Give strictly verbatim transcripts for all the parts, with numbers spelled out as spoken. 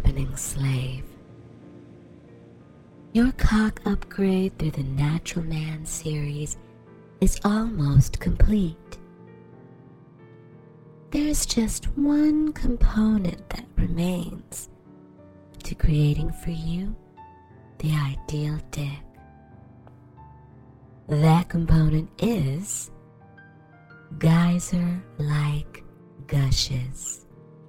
happening, slave? Your cock upgrade through the Natural Man series is almost complete. There's just one component that remains to creating for you the ideal dick. That component is geyser-like gushes.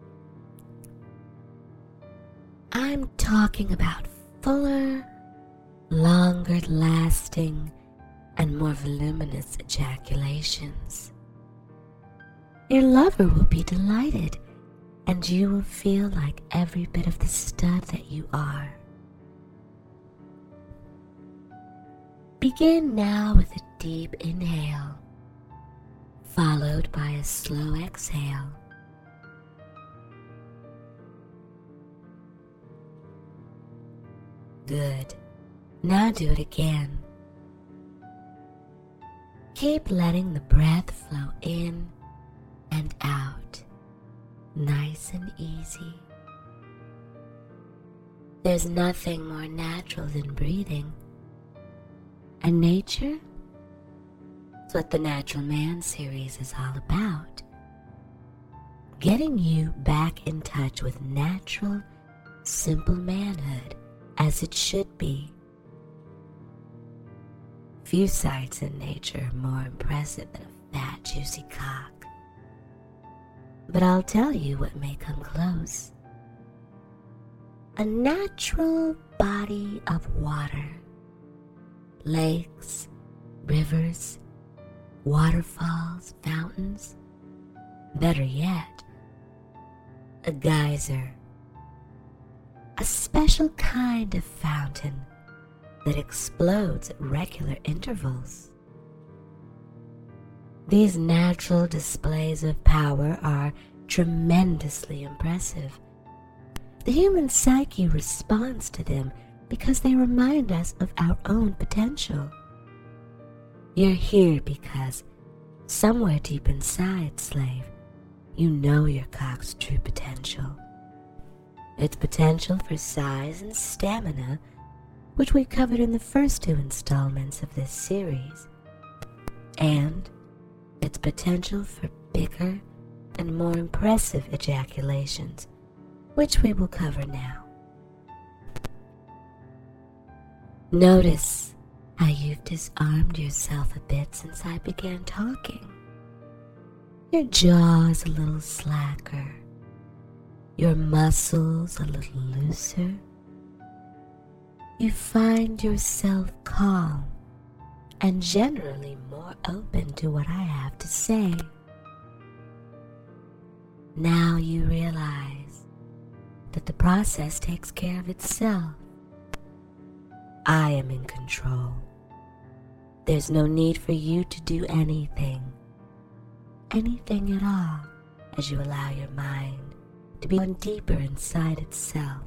I'm talking about fuller, longer-lasting, and more voluminous ejaculations. Your lover will be delighted, and you will feel like every bit of the stud that you are. Begin now with a deep inhale, followed by a slow exhale. Good. Now do it again. Keep letting the breath flow in and out, nice and easy. There's nothing more natural than breathing. And nature? It's what the Natural Man series is all about. Getting you back in touch with natural, simple manhood as it should be. Few sights in nature are more impressive than a fat, juicy cock. But I'll tell you what may come close. A natural body of water. Lakes, rivers, waterfalls, fountains. Better yet, a geyser. A special kind of fountain that explodes at regular intervals. These natural displays of power are tremendously impressive. The human psyche responds to them because they remind us of our own potential. You're here because somewhere deep inside, slave, you know your cock's true potential. Its potential for size and stamina, which we covered in the first two installments of this series, and its potential for bigger and more impressive ejaculations, which we will cover now. Notice how you've disarmed yourself a bit since I began talking. Your jaw's a little slacker, your muscles a little looser. You find yourself calm and generally more open to what I have to say. Now you realize that the process takes care of itself. I am in control. There's no need for you to do anything, anything at all, as you allow your mind to be going deeper inside itself.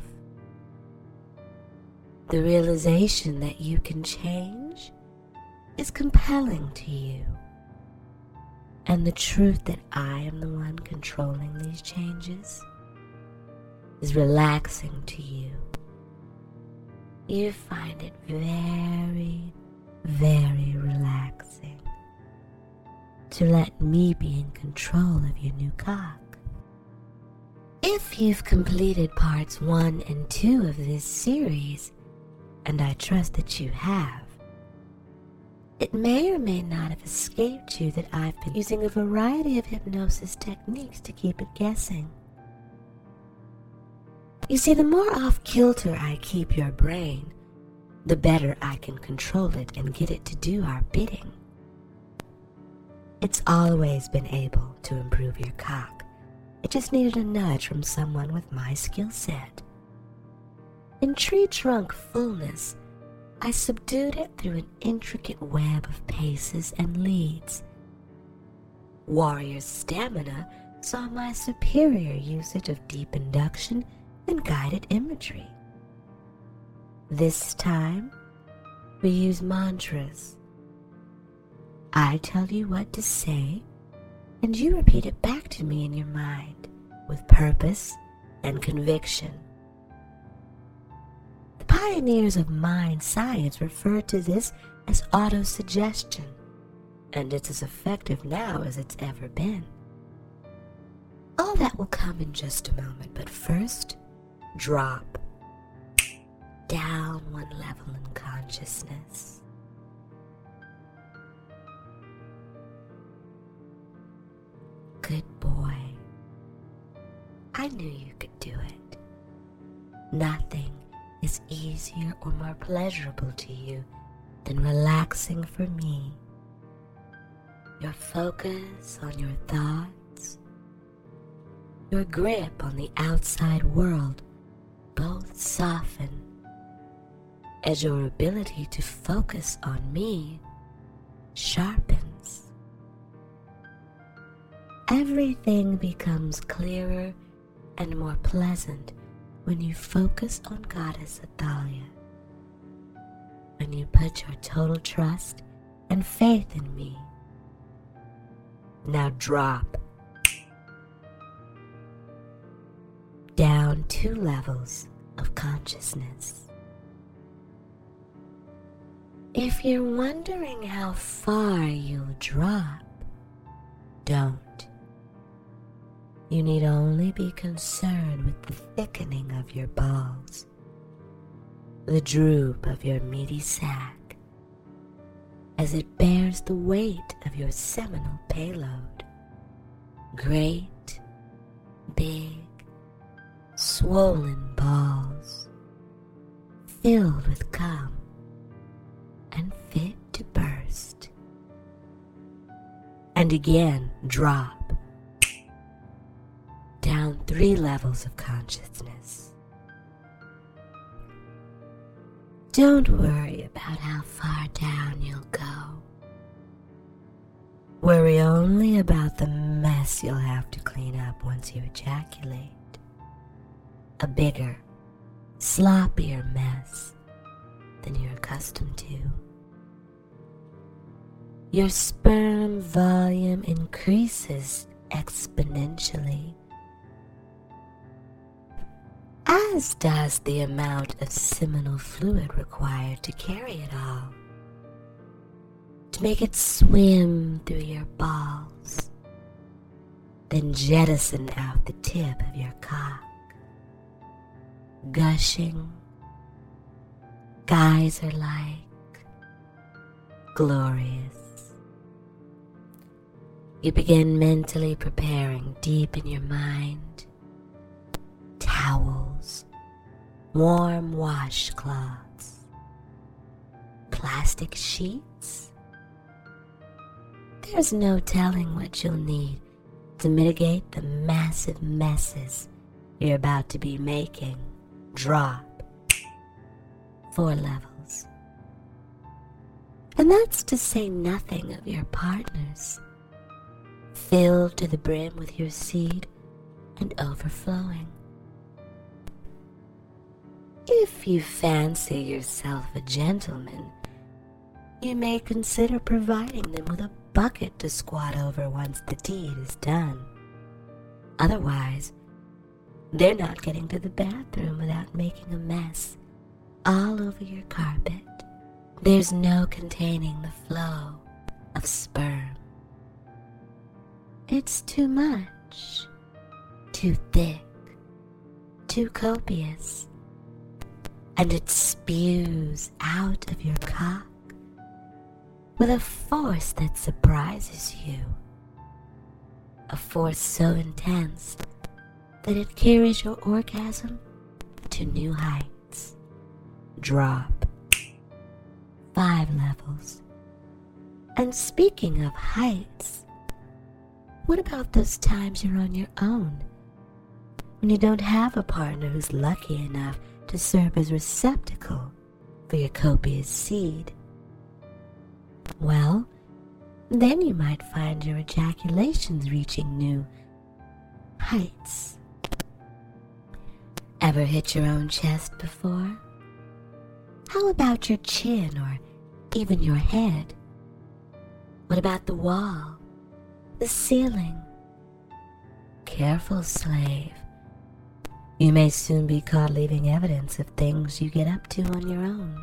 The realization that you can change is compelling to you, and the truth that I am the one controlling these changes is relaxing to you. You find it very, very relaxing to let me be in control of your new cock. If you've completed parts one and two of this series, and I trust that you have, it may or may not have escaped you that I've been using a variety of hypnosis techniques to keep it guessing. You see, the more off-kilter I keep your brain, the better I can control it and get it to do our bidding. It's always been able to improve your cock. It just needed a nudge from someone with my skill set. In tree-trunk fullness, I subdued it through an intricate web of paces and leads. Warrior stamina saw my superior usage of deep induction and guided imagery. This time, we use mantras. I tell you what to say, and you repeat it back to me in your mind with purpose and conviction. pioneers of mind science refer to this as autosuggestion, and it's as effective now as it's ever been. All that will come in just a moment, but first, drop down one level in consciousness. Good boy. I knew you could do it. Nothing is easier or more pleasurable to you than relaxing for me. Your focus on your thoughts, your grip on the outside world both soften as your ability to focus on me sharpens. Everything becomes clearer and more pleasant when you focus on Goddess Athalia. When you put your total trust and faith in me. Now drop down two levels of consciousness. If you're wondering how far you'll drop, don't. You need only be concerned with the thickening of your balls, the droop of your meaty sac, as it bears the weight of your seminal payload. Great, big, swollen balls, filled with cum and fit to burst. And again, drop down three levels of consciousness. Don't worry about how far down you'll go. Worry only about the mess you'll have to clean up once you ejaculate. A bigger, sloppier mess than you're accustomed to. Your sperm volume increases exponentially, as does the amount of seminal fluid required to carry it all, to make it swim through your balls, then jettison out the tip of your cock, gushing, geyser-like, glorious. You begin mentally preparing deep in your mind towels, warm washcloths, plastic sheets. There's no telling what you'll need to mitigate the massive messes you're about to be making. Drop four levels. And that's to say nothing of your partners, filled to the brim with your seed and overflowing. If you fancy yourself a gentleman, you may consider providing them with a bucket to squat over once the deed is done. Otherwise, they're not getting to the bathroom without making a mess all over your carpet. There's no containing the flow of sperm. It's too much, too thick, too copious, and it spews out of your cock with a force that surprises you, a force so intense that it carries your orgasm to new heights. Drop five levels. And speaking of heights, what about those times you're on your own, when you don't have a partner who's lucky enough to serve as receptacle for your copious seed? Well, then you might find your ejaculations reaching new heights. Ever hit your own chest before? How about your chin or even your head? What about the wall, the ceiling? Careful, slave. You may soon be caught leaving evidence of things you get up to on your own.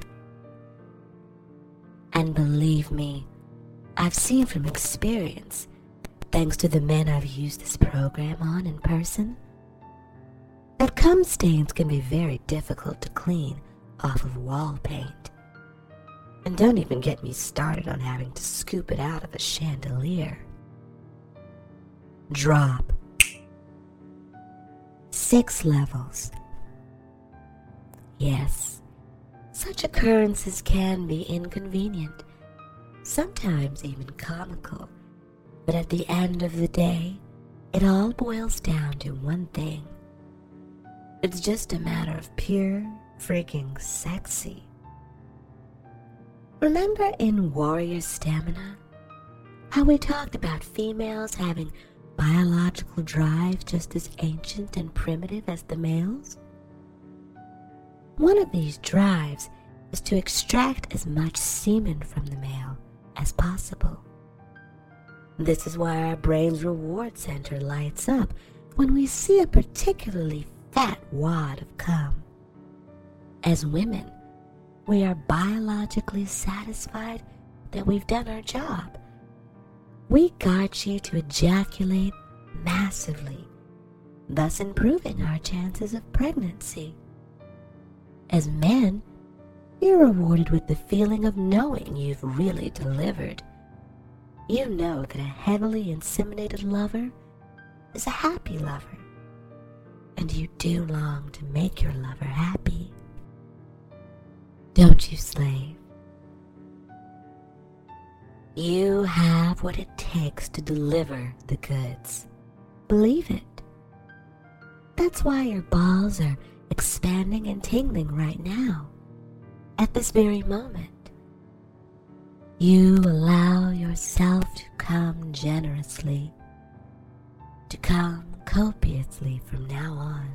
And believe me, I've seen from experience, thanks to the men I've used this program on in person, that cum stains can be very difficult to clean off of wall paint. And don't even get me started on having to scoop it out of a chandelier. Drop. Six levels. Yes, such occurrences can be inconvenient, sometimes even comical, but at the end of the day, it all boils down to one thing. It's just a matter of pure freaking sexy. Remember in Warrior Stamina, how we talked about females having biological drive just as ancient and primitive as the males? One of these drives is to extract as much semen from the male as possible. This is why our brain's reward center lights up when we see a particularly fat wad of cum. As women, we are biologically satisfied that we've done our job. We guard you to ejaculate massively, thus improving our chances of pregnancy. As men, you're rewarded with the feeling of knowing you've really delivered. You know that a heavily inseminated lover is a happy lover, and you do long to make your lover happy. Don't you, slave? You have what it takes to deliver the goods. Believe it. That's why your balls are expanding and tingling right now, at this very moment. You allow yourself to come generously, to come copiously from now on,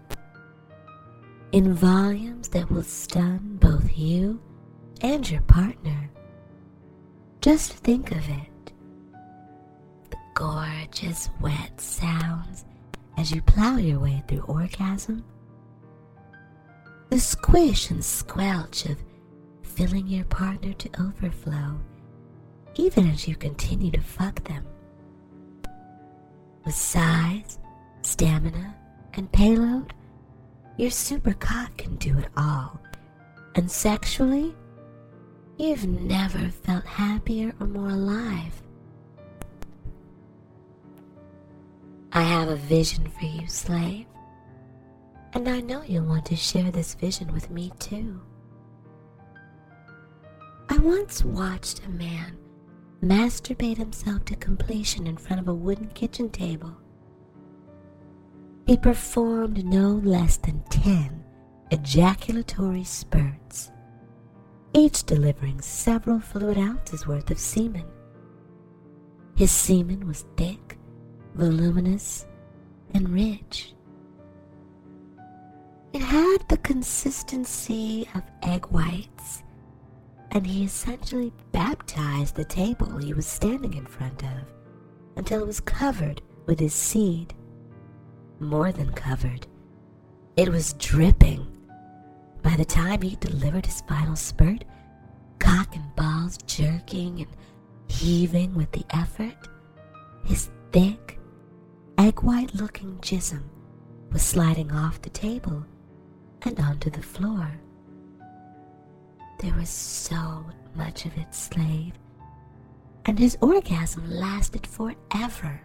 in volumes that will stun both you and your partner. Just think of it. The gorgeous wet sounds as you plow your way through orgasm. The squish and squelch of filling your partner to overflow, even as you continue to fuck them. With size, stamina, and payload, your super cock can do it all. And sexually, you've never felt happier or more alive. I have a vision for you, slave, and I know you'll want to share this vision with me too. I once watched a man masturbate himself to completion in front of a wooden kitchen table. He performed no less than ten ejaculatory spurts, each delivering several fluid ounces worth of semen. His semen was thick, voluminous, and rich. It had the consistency of egg whites, and he essentially baptized the table he was standing in front of until it was covered with his seed. More than covered, it was dripping. By the time he delivered his final spurt, cock and balls jerking and heaving with the effort, his thick, egg white looking jism was sliding off the table and onto the floor. There was so much of it, slave, and his orgasm lasted forever.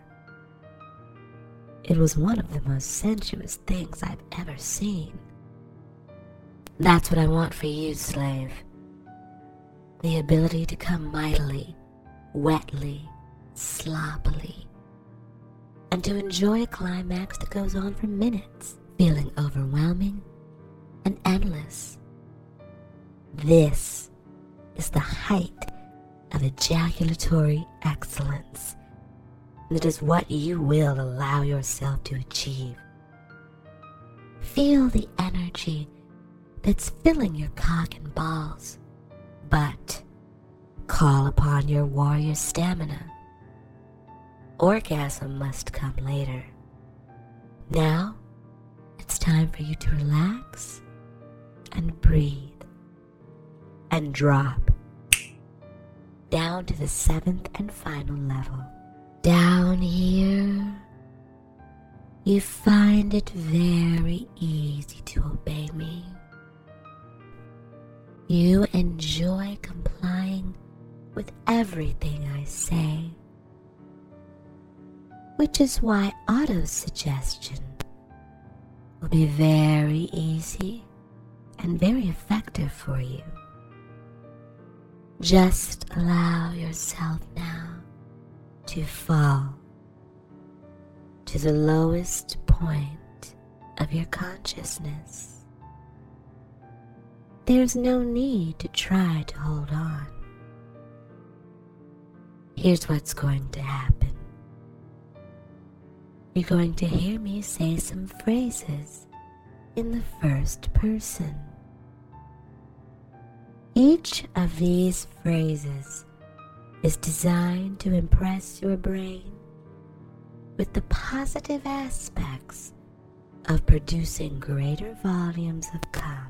It was one of the most sensuous things I've ever seen. That's what I want for you, slave. The ability to come mightily, wetly, sloppily, and to enjoy a climax that goes on for minutes, feeling overwhelming and endless. This is the height of ejaculatory excellence. And it is what you will allow yourself to achieve. Feel the energy that's filling your cock and balls, but call upon your warrior stamina. Orgasm must come later. Now it's time for you to relax and breathe and drop down to the seventh and final level. Down here, you find it very easy to obey me. You enjoy complying with everything I say, which is why auto-suggestion will be very easy and very effective for you. Just allow yourself now to fall to the lowest point of your consciousness. There's no need to try to hold on. Here's what's going to happen. You're going to hear me say some phrases in the first person. Each of these phrases is designed to impress your brain with the positive aspects of producing greater volumes of calm.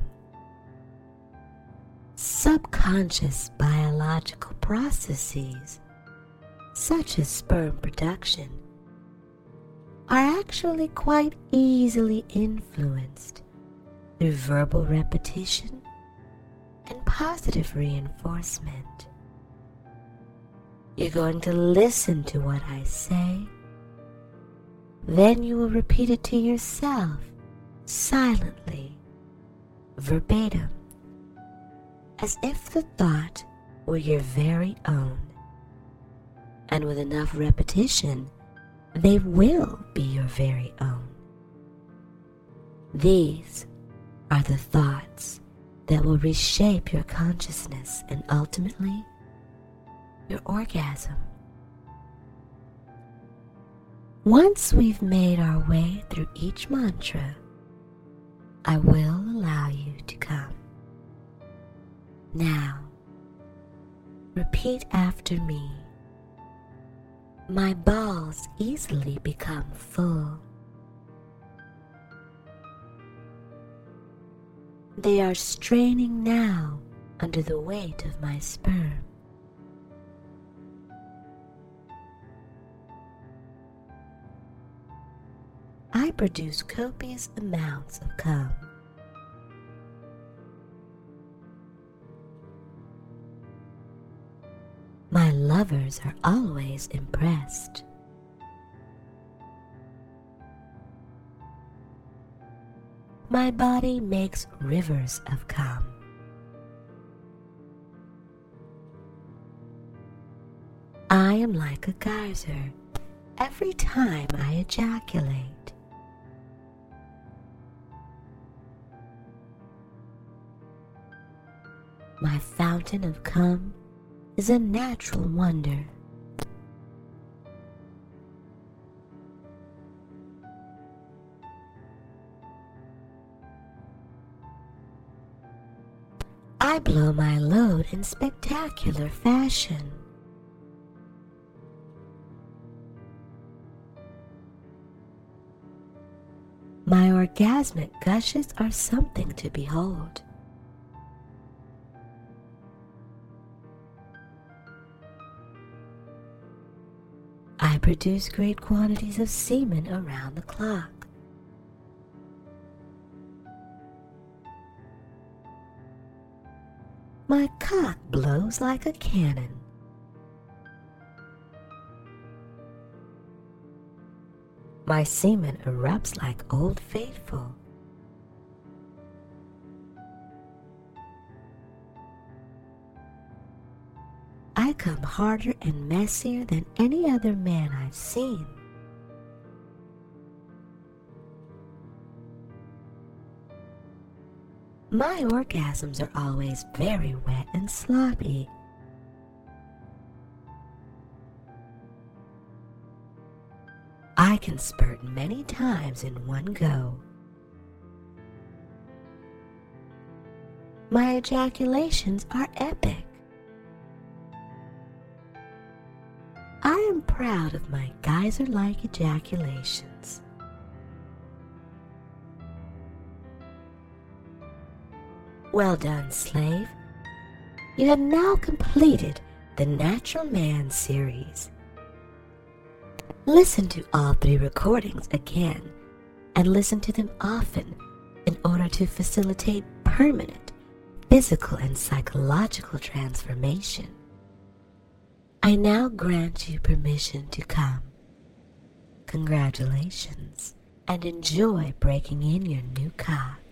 Subconscious biological processes, such as sperm production, are actually quite easily influenced through verbal repetition and positive reinforcement. You're going to listen to what I say, then you will repeat it to yourself, silently, verbatim, as if the thought were your very own. And with enough repetition, they will be your very own. These are the thoughts that will reshape your consciousness and ultimately your orgasm. Once we've made our way through each mantra, I will allow you to come. Now, repeat after me. My balls easily become full. They are straining now under the weight of my sperm. I produce copious amounts of cum. My lovers are always impressed. My body makes rivers of cum. I am like a geyser every time I ejaculate. My fountain of cum is a natural wonder. I blow my load in spectacular fashion. My orgasmic gushes are something to behold. I produce great quantities of semen around the clock. My cock blows like a cannon. My semen erupts like Old Faithful. I come harder and messier than any other man I've seen. My orgasms are always very wet and sloppy. I can spurt many times in one go. My ejaculations are epic. I am proud of my geyser-like ejaculations. Well done, slave. You have now completed the Natural Man series. Listen to all three recordings again and listen to them often in order to facilitate permanent physical and psychological transformation. I now grant you permission to come. Congratulations, and enjoy breaking in your new car.